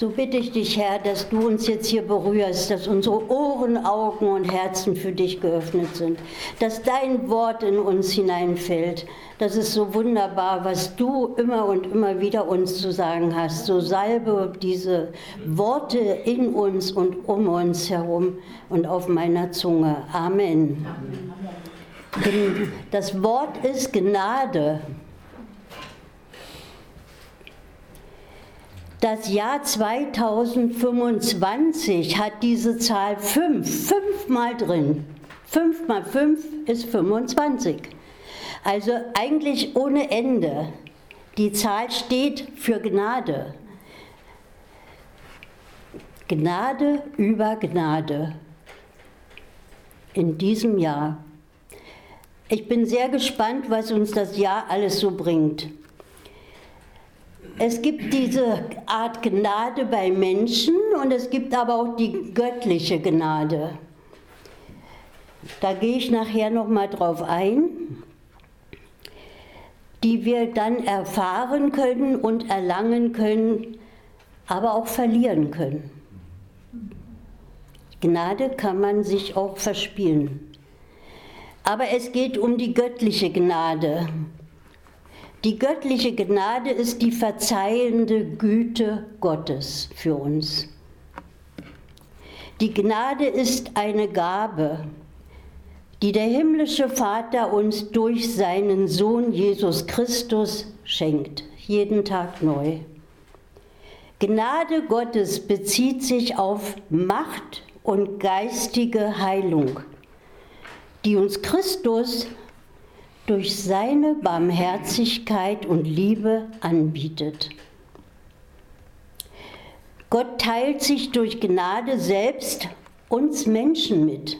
So bitte ich dich, Herr, dass du uns jetzt hier berührst, dass unsere Ohren, Augen und Herzen für dich geöffnet sind, dass dein Wort in uns hineinfällt. Das ist so wunderbar, was du immer und immer wieder uns zu sagen hast. So salbe diese Worte in uns und um uns herum und auf meiner Zunge. Amen. Das Wort ist Gnade. Das Jahr 2025 hat diese Zahl 5 mal drin. 5 mal 5 ist 25. Also eigentlich ohne Ende. Die Zahl steht für Gnade. Gnade über Gnade in diesem Jahr. Ich bin sehr gespannt, was uns das Jahr alles so bringt. Es gibt diese Art Gnade bei Menschen und es gibt aber auch die göttliche Gnade. Da gehe ich nachher noch mal drauf ein, die wir dann erfahren können und erlangen können, aber auch verlieren können. Gnade kann man sich auch verspielen. Aber es geht um die göttliche Gnade. Die göttliche Gnade ist die verzeihende Güte Gottes für uns. Die Gnade ist eine Gabe, die der himmlische Vater uns durch seinen Sohn Jesus Christus schenkt, jeden Tag neu. Gnade Gottes bezieht sich auf Macht und geistige Heilung, die uns Christus durch seine Barmherzigkeit und Liebe anbietet. Gott teilt sich durch Gnade selbst uns Menschen mit.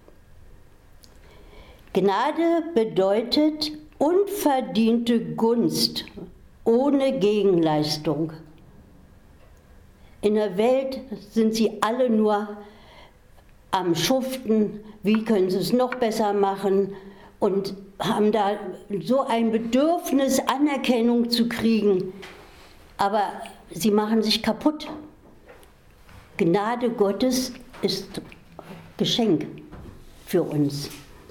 Gnade bedeutet unverdiente Gunst ohne Gegenleistung. In der Welt sind sie alle nur am Schuften, wie können sie es noch besser machen, und haben da so ein Bedürfnis, Anerkennung zu kriegen. Aber sie machen sich kaputt. Gnade Gottes ist Geschenk für uns.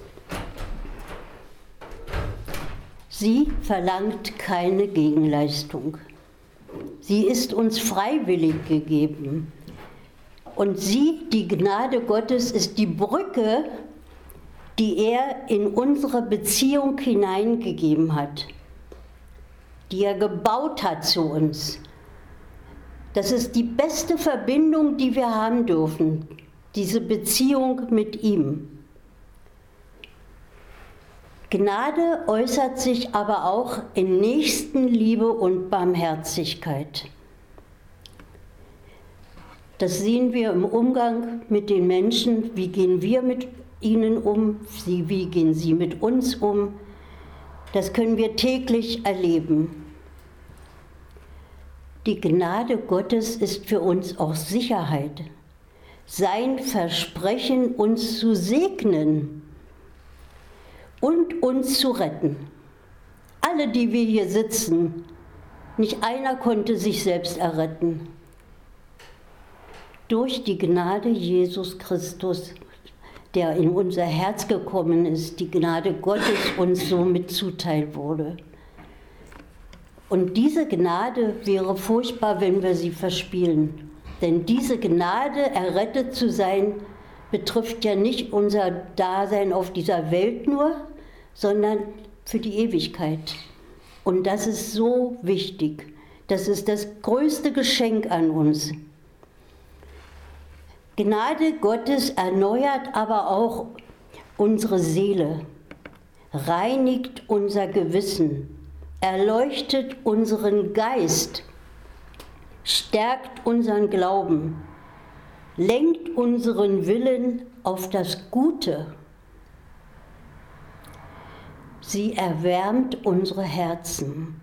Sie verlangt keine Gegenleistung. Sie ist uns freiwillig gegeben. Und sie, die Gnade Gottes, ist die Brücke, die er in unsere Beziehung hineingegeben hat, die er gebaut hat zu uns. Das ist die beste Verbindung, die wir haben dürfen, diese Beziehung mit ihm. Gnade äußert sich aber auch in Nächstenliebe und Barmherzigkeit. Das sehen wir im Umgang mit den Menschen. Wie gehen wir mit ihnen um? Wie gehen sie mit uns um? Das können wir täglich erleben. Die Gnade Gottes ist für uns auch Sicherheit. Sein Versprechen, uns zu segnen und uns zu retten. Alle, die wir hier sitzen, nicht einer konnte sich selbst erretten. Durch die Gnade Jesus Christus, der in unser Herz gekommen ist, die Gnade Gottes uns somit zuteil wurde. Und diese Gnade wäre furchtbar, wenn wir sie verspielen. Denn diese Gnade, errettet zu sein, betrifft ja nicht unser Dasein auf dieser Welt nur, sondern für die Ewigkeit. Und das ist so wichtig. Das ist das größte Geschenk an uns. Gnade Gottes erneuert aber auch unsere Seele, reinigt unser Gewissen, erleuchtet unseren Geist, stärkt unseren Glauben, lenkt unseren Willen auf das Gute. Sie erwärmt unsere Herzen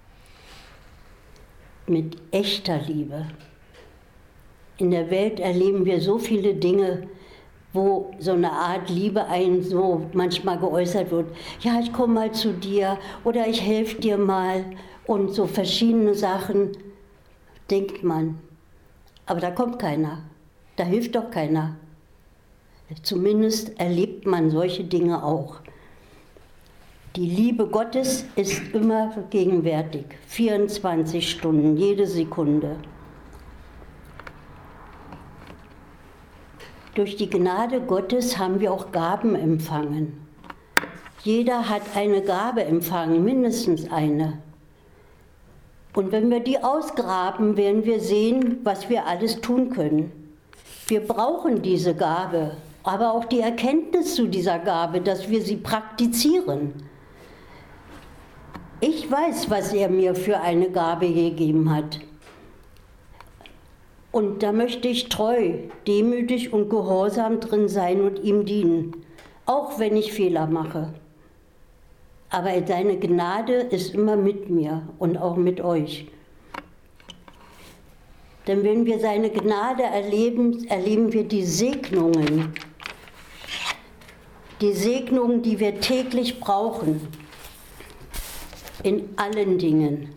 mit echter Liebe. In der Welt erleben wir so viele Dinge, wo so eine Art Liebe einen so manchmal geäußert wird. Ja, ich komme mal zu dir oder ich helfe dir mal und so verschiedene Sachen, denkt man. Aber da kommt keiner, da hilft doch keiner. Zumindest erlebt man solche Dinge auch. Die Liebe Gottes ist immer gegenwärtig, 24 Stunden, jede Sekunde. Durch die Gnade Gottes haben wir auch Gaben empfangen. Jeder hat eine Gabe empfangen, mindestens eine. Und wenn wir die ausgraben, werden wir sehen, was wir alles tun können. Wir brauchen diese Gabe, aber auch die Erkenntnis zu dieser Gabe, dass wir sie praktizieren. Ich weiß, was er mir für eine Gabe gegeben hat. Und da möchte ich treu, demütig und gehorsam drin sein und ihm dienen, auch wenn ich Fehler mache. Aber seine Gnade ist immer mit mir und auch mit euch. Denn wenn wir seine Gnade erleben, erleben wir die Segnungen. Die Segnungen, die wir täglich brauchen. In allen Dingen.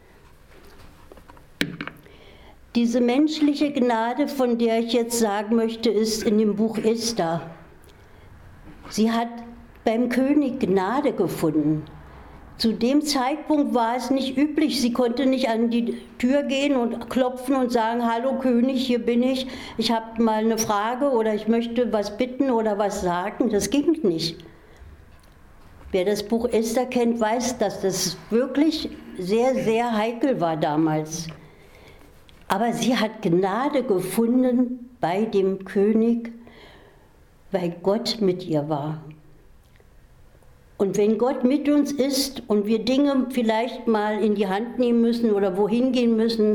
Diese menschliche Gnade, von der ich jetzt sagen möchte, ist in dem Buch Esther. Sie hat beim König Gnade gefunden. Zu dem Zeitpunkt war es nicht üblich, sie konnte nicht an die Tür gehen und klopfen und sagen, hallo König, hier bin ich habe mal eine Frage oder ich möchte was bitten oder was sagen. Das ging nicht. Wer das Buch Esther kennt, weiß, dass das wirklich sehr, sehr heikel war damals. Aber sie hat Gnade gefunden bei dem König, weil Gott mit ihr war. Und wenn Gott mit uns ist und wir Dinge vielleicht mal in die Hand nehmen müssen oder wohin gehen müssen,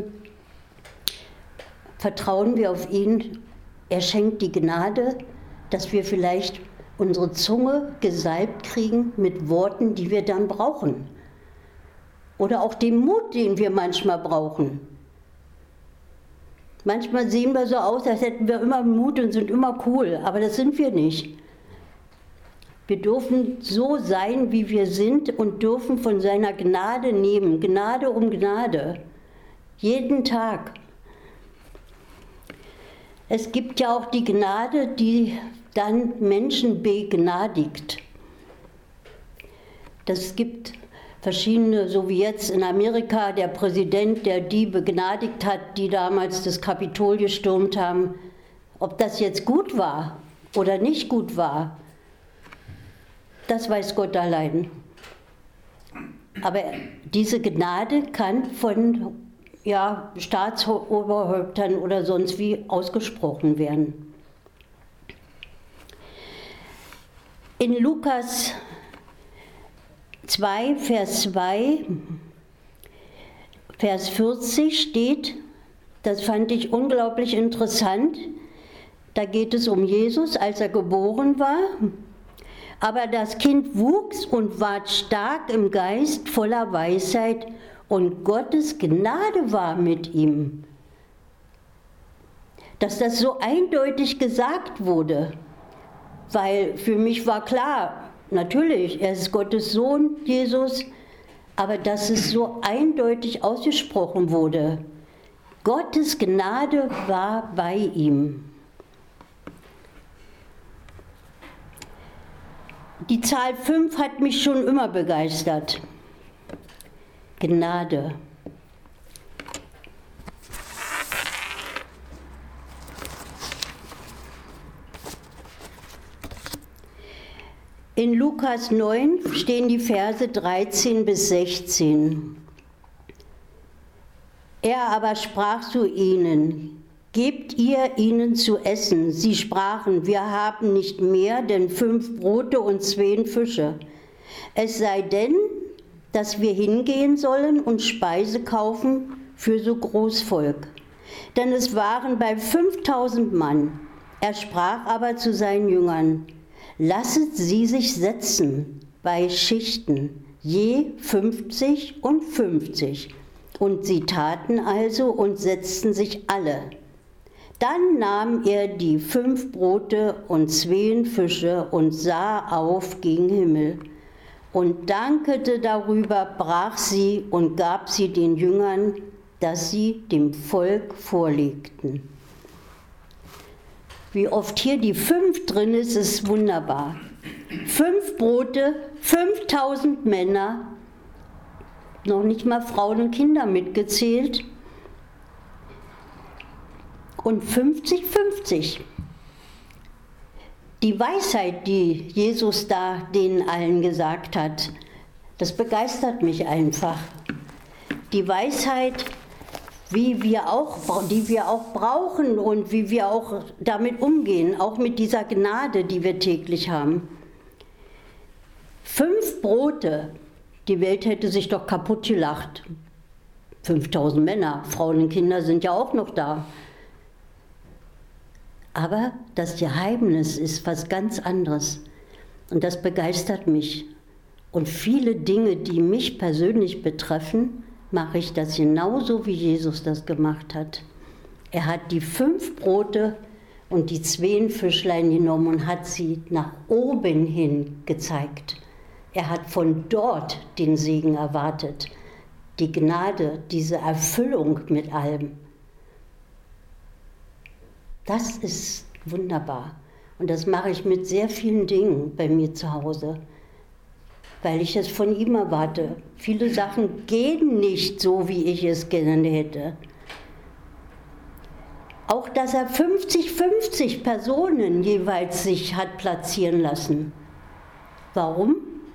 vertrauen wir auf ihn. Er schenkt die Gnade, dass wir vielleicht unsere Zunge gesalbt kriegen mit Worten, die wir dann brauchen. Oder auch den Mut, den wir manchmal brauchen. Manchmal sehen wir so aus, als hätten wir immer Mut und sind immer cool, aber das sind wir nicht. Wir dürfen so sein, wie wir sind und dürfen von seiner Gnade nehmen, Gnade um Gnade, jeden Tag. Es gibt ja auch die Gnade, die dann Menschen begnadigt. Das gibt verschiedene, so wie jetzt in Amerika der Präsident, der die begnadigt hat, die damals das Kapitol gestürmt haben. Ob das jetzt gut war oder nicht gut war, das weiß Gott allein. Aber diese Gnade kann von Staatsoberhäuptern oder sonst wie ausgesprochen werden. In Lukas 2, Vers 2, Vers 40 steht, das fand ich unglaublich interessant, da geht es um Jesus, als er geboren war. Aber das Kind wuchs und ward stark im Geist, voller Weisheit, und Gottes Gnade war mit ihm. Dass das so eindeutig gesagt wurde, weil für mich war klar, natürlich, er ist Gottes Sohn, Jesus, aber dass es so eindeutig ausgesprochen wurde. Gottes Gnade war bei ihm. Die Zahl 5 hat mich schon immer begeistert. Gnade. In Lukas 9 stehen die Verse 13 bis 16. Er aber sprach zu ihnen: Gebt ihr ihnen zu essen. Sie sprachen: Wir haben nicht mehr denn 5 Brote und 2 Fische. Es sei denn, dass wir hingehen sollen und Speise kaufen für so Großvolk. Denn es waren bei 5000 Mann. Er sprach aber zu seinen Jüngern: Lasset sie sich setzen bei Schichten, je 50 und 50. Und sie taten also und setzten sich alle. Dann nahm er die 5 Brote und 2 Fische und sah auf gen Himmel und dankte darüber, brach sie und gab sie den Jüngern, dass sie dem Volk vorlegten. Wie oft hier die 5 drin ist wunderbar. 5 Brote, 5000 Männer, noch nicht mal Frauen und Kinder mitgezählt. Und 50-50. Die Weisheit, die Jesus da denen allen gesagt hat, das begeistert mich einfach. Die Weisheit, die wir auch brauchen und wie wir auch damit umgehen, auch mit dieser Gnade, die wir täglich haben. 5 Brote, die Welt hätte sich doch kaputt gelacht. 5000 Männer, Frauen und Kinder sind ja auch noch da. Aber das Geheimnis ist was ganz anderes und das begeistert mich. Und viele Dinge, die mich persönlich betreffen, mache ich das genauso, wie Jesus das gemacht hat. Er hat die 5 Brote und die 2 Fischlein genommen und hat sie nach oben hin gezeigt. Er hat von dort den Segen erwartet, die Gnade, diese Erfüllung mit allem. Das ist wunderbar. Und das mache ich mit sehr vielen Dingen bei mir zu Hause, weil ich es von ihm erwarte. Viele Sachen gehen nicht so, wie ich es gerne hätte. Auch, dass er 50-50 Personen jeweils sich hat platzieren lassen. Warum?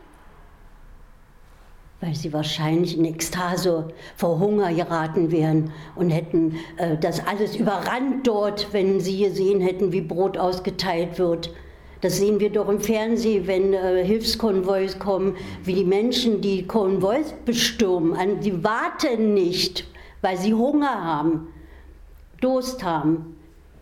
Weil sie wahrscheinlich in Ekstase vor Hunger geraten wären und hätten das alles überrannt dort, wenn sie gesehen hätten, wie Brot ausgeteilt wird. Das sehen wir doch im Fernsehen, wenn Hilfskonvois kommen, wie die Menschen die Konvois bestürmen. Sie warten nicht, weil sie Hunger haben, Durst haben.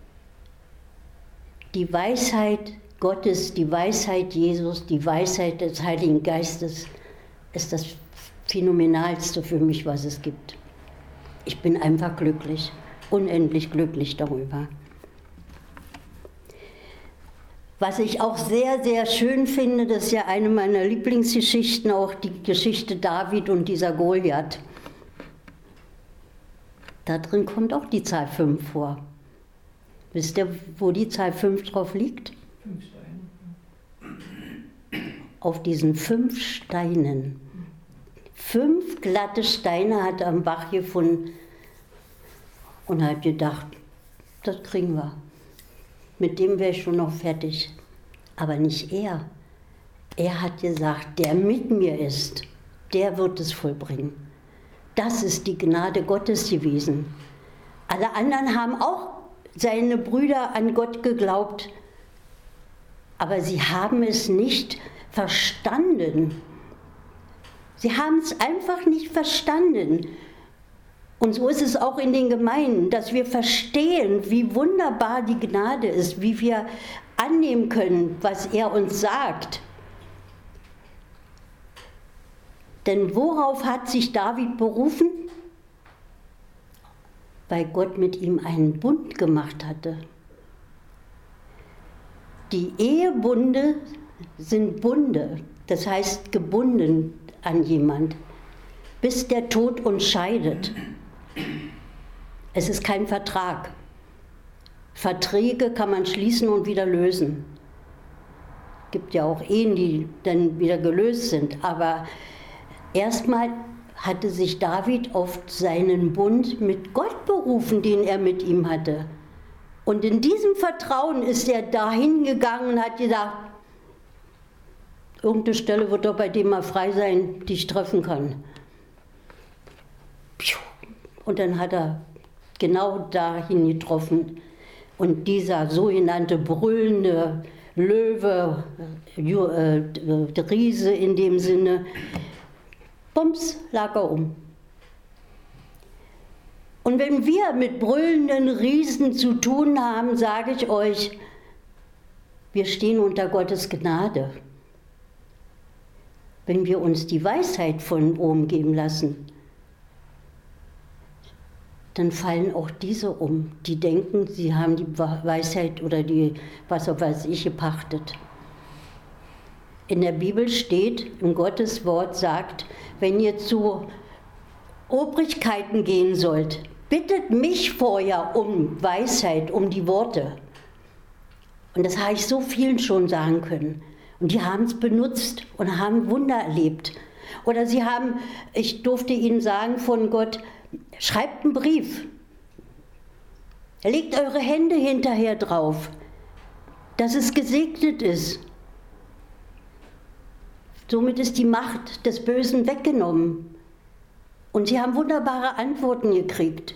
Die Weisheit Gottes, die Weisheit Jesus, die Weisheit des Heiligen Geistes ist das Phänomenalste für mich, was es gibt. Ich bin einfach glücklich, unendlich glücklich darüber. Was ich auch sehr, sehr schön finde, das ist ja eine meiner Lieblingsgeschichten, auch die Geschichte David und dieser Goliath. Da drin kommt auch die Zahl 5 vor. Wisst ihr, wo die Zahl 5 drauf liegt? 5 Steine. Auf diesen 5 Steinen. 5 glatte Steine hat er am Bach gefunden und hat gedacht, das kriegen wir. Mit dem wäre ich schon noch fertig. Aber nicht er. Er hat gesagt, der mit mir ist, der wird es vollbringen. Das ist die Gnade Gottes gewesen. Alle anderen haben auch seine Brüder an Gott geglaubt, aber sie haben es nicht verstanden. Sie haben es einfach nicht verstanden. Und so ist es auch in den Gemeinden, dass wir verstehen, wie wunderbar die Gnade ist, wie wir annehmen können, was er uns sagt. Denn worauf hat sich David berufen? Weil Gott mit ihm einen Bund gemacht hatte. Die Ehebunde sind Bunde, das heißt gebunden an jemand, bis der Tod uns scheidet. Es ist kein Vertrag. Verträge kann man schließen und wieder lösen. Es gibt ja auch Ehen, die dann wieder gelöst sind. Aber erstmal hatte sich David auf seinen Bund mit Gott berufen, den er mit ihm hatte. Und in diesem Vertrauen ist er dahin gegangen und hat gedacht, irgendeine Stelle wird doch bei dem mal frei sein, die ich treffen kann. Und dann hat er genau dahin getroffen. Und dieser sogenannte brüllende Löwe, Riese in dem Sinne, bums, lag er um. Und wenn wir mit brüllenden Riesen zu tun haben, sage ich euch, wir stehen unter Gottes Gnade. Wenn wir uns die Weisheit von oben geben lassen, dann fallen auch diese um, die denken, sie haben die Weisheit oder die, was weiß ich, gepachtet. In der Bibel steht, in Gottes Wort sagt, wenn ihr zu Obrigkeiten gehen sollt, bittet mich vorher um Weisheit, um die Worte. Und das habe ich so vielen schon sagen können. Und die haben es benutzt und haben Wunder erlebt. Oder ich durfte ihnen sagen von Gott, schreibt einen Brief. Legt eure Hände hinterher drauf, dass es gesegnet ist. Somit ist die Macht des Bösen weggenommen. Und sie haben wunderbare Antworten gekriegt.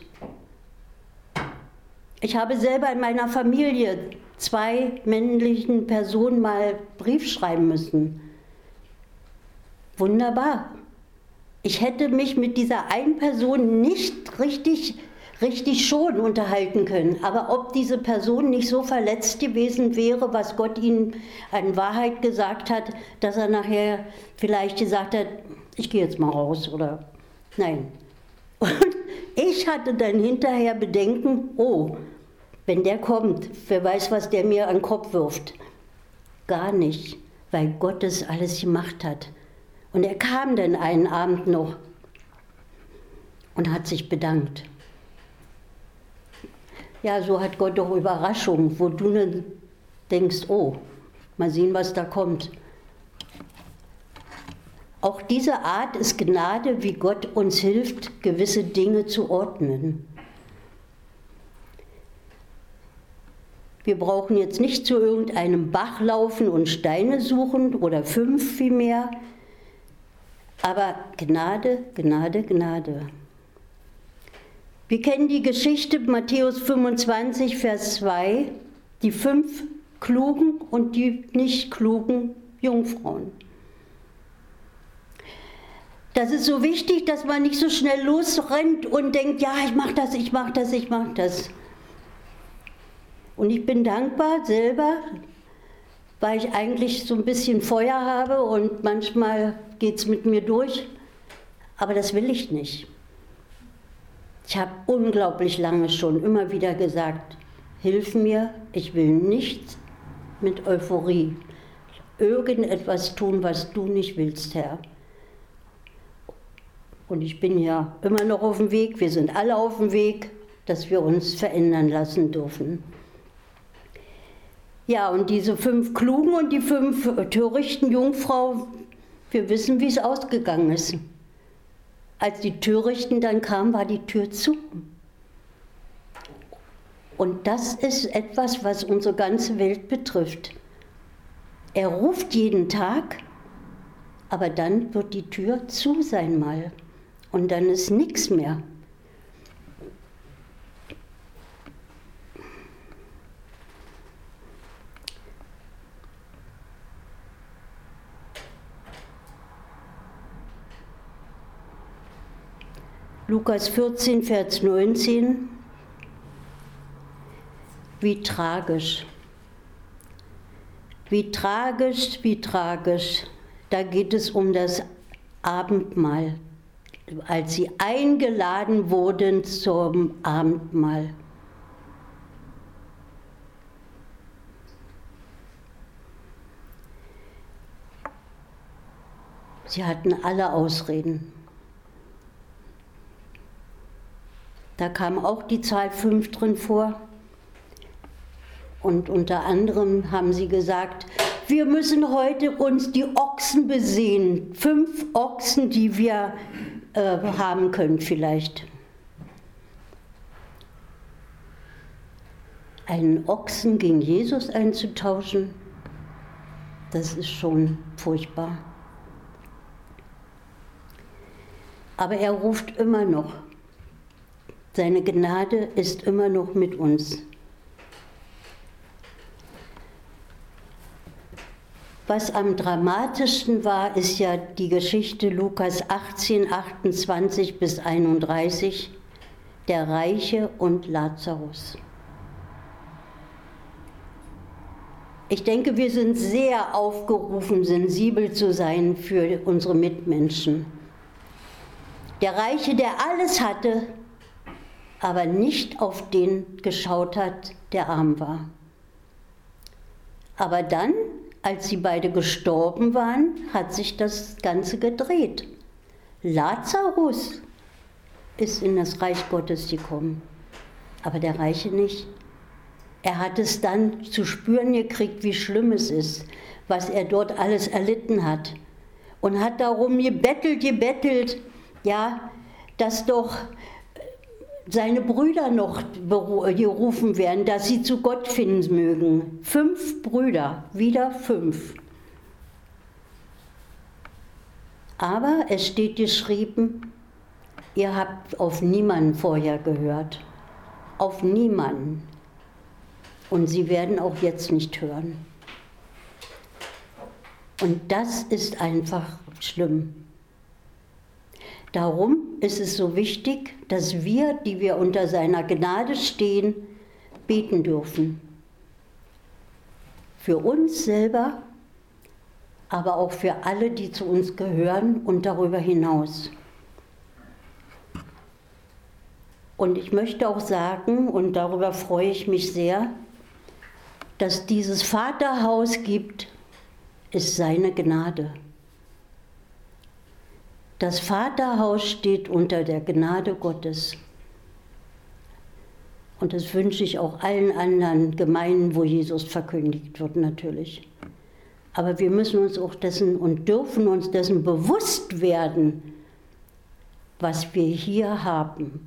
Ich habe selber in meiner Familie 2 männlichen Personen mal Brief schreiben müssen. Wunderbar. Ich hätte mich mit dieser einen Person nicht richtig schon unterhalten können. Aber ob diese Person nicht so verletzt gewesen wäre, was Gott ihnen an Wahrheit gesagt hat, dass er nachher vielleicht gesagt hat, ich gehe jetzt mal raus oder nein. Und ich hatte dann hinterher Bedenken, oh, wenn der kommt, wer weiß, was der mir an den Kopf wirft. Gar nicht, weil Gott das alles gemacht hat. Und er kam dann einen Abend noch und hat sich bedankt. Ja, so hat Gott doch Überraschungen, wo du dann denkst, oh, mal sehen, was da kommt. Auch diese Art ist Gnade, wie Gott uns hilft, gewisse Dinge zu ordnen. Wir brauchen jetzt nicht zu irgendeinem Bach laufen und Steine suchen oder 5 vielmehr, aber Gnade, Gnade, Gnade. Wir kennen die Geschichte Matthäus 25, Vers 2, die 5 klugen und die nicht klugen Jungfrauen. Das ist so wichtig, dass man nicht so schnell losrennt und denkt, ja, ich mache das, ich mache das, ich mache das. Und ich bin dankbar selber, weil ich eigentlich so ein bisschen Feuer habe und manchmal geht es mit mir durch, aber das will ich nicht. Ich habe unglaublich lange schon immer wieder gesagt, hilf mir, ich will nicht mit Euphorie irgendetwas tun, was du nicht willst, Herr. Und ich bin ja immer noch auf dem Weg, wir sind alle auf dem Weg, dass wir uns verändern lassen dürfen. Ja, und diese 5 klugen und die 5 törichten Jungfrauen, wir wissen, wie es ausgegangen ist. Als die Törichten dann kamen, war die Tür zu. Und das ist etwas, was unsere ganze Welt betrifft. Er ruft jeden Tag, aber dann wird die Tür zu sein mal. Und dann ist nichts mehr. Lukas 14, Vers 19. Wie tragisch. Wie tragisch, wie tragisch. Da geht es um das Abendmahl, als sie eingeladen wurden zum Abendmahl. Sie hatten alle Ausreden. Da kam auch die Zahl 5 drin vor. Und unter anderem haben sie gesagt, wir müssen heute uns die Ochsen besehen. 5 Ochsen, die wir haben können vielleicht. Einen Ochsen gegen Jesus einzutauschen, das ist schon furchtbar. Aber er ruft immer noch. Seine Gnade ist immer noch mit uns. Was am dramatischsten war, ist ja die Geschichte Lukas 18, 28 bis 31, der Reiche und Lazarus. Ich denke, wir sind sehr aufgerufen, sensibel zu sein für unsere Mitmenschen. Der Reiche, der alles hatte, aber nicht auf den geschaut hat, der arm war. Aber dann, als sie beide gestorben waren, hat sich das Ganze gedreht. Lazarus ist in das Reich Gottes gekommen, aber der Reiche nicht. Er hat es dann zu spüren gekriegt, wie schlimm es ist, was er dort alles erlitten hat. Und hat darum gebettelt, ja, dass doch seine Brüder noch gerufen werden, dass sie zu Gott finden mögen. 5 Brüder, wieder 5. Aber es steht geschrieben, ihr habt auf niemanden vorher gehört. Auf niemanden. Und sie werden auch jetzt nicht hören. Und das ist einfach schlimm. Darum ist es so wichtig, dass wir, die wir unter seiner Gnade stehen, beten dürfen. Für uns selber, aber auch für alle, die zu uns gehören und darüber hinaus. Und ich möchte auch sagen, und darüber freue ich mich sehr, dass dieses Vaterhaus gibt, ist seine Gnade. Das Vaterhaus steht unter der Gnade Gottes. Und das wünsche ich auch allen anderen Gemeinden, wo Jesus verkündigt wird, natürlich. Aber wir müssen uns auch dessen und dürfen uns dessen bewusst werden, was wir hier haben.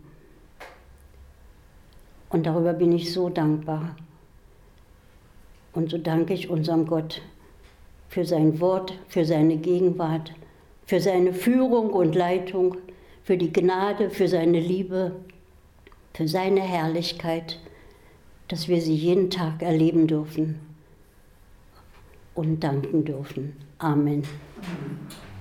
Und darüber bin ich so dankbar. Und so danke ich unserem Gott für sein Wort, für seine Gegenwart, für seine Führung und Leitung, für die Gnade, für seine Liebe, für seine Herrlichkeit, dass wir sie jeden Tag erleben dürfen und danken dürfen. Amen.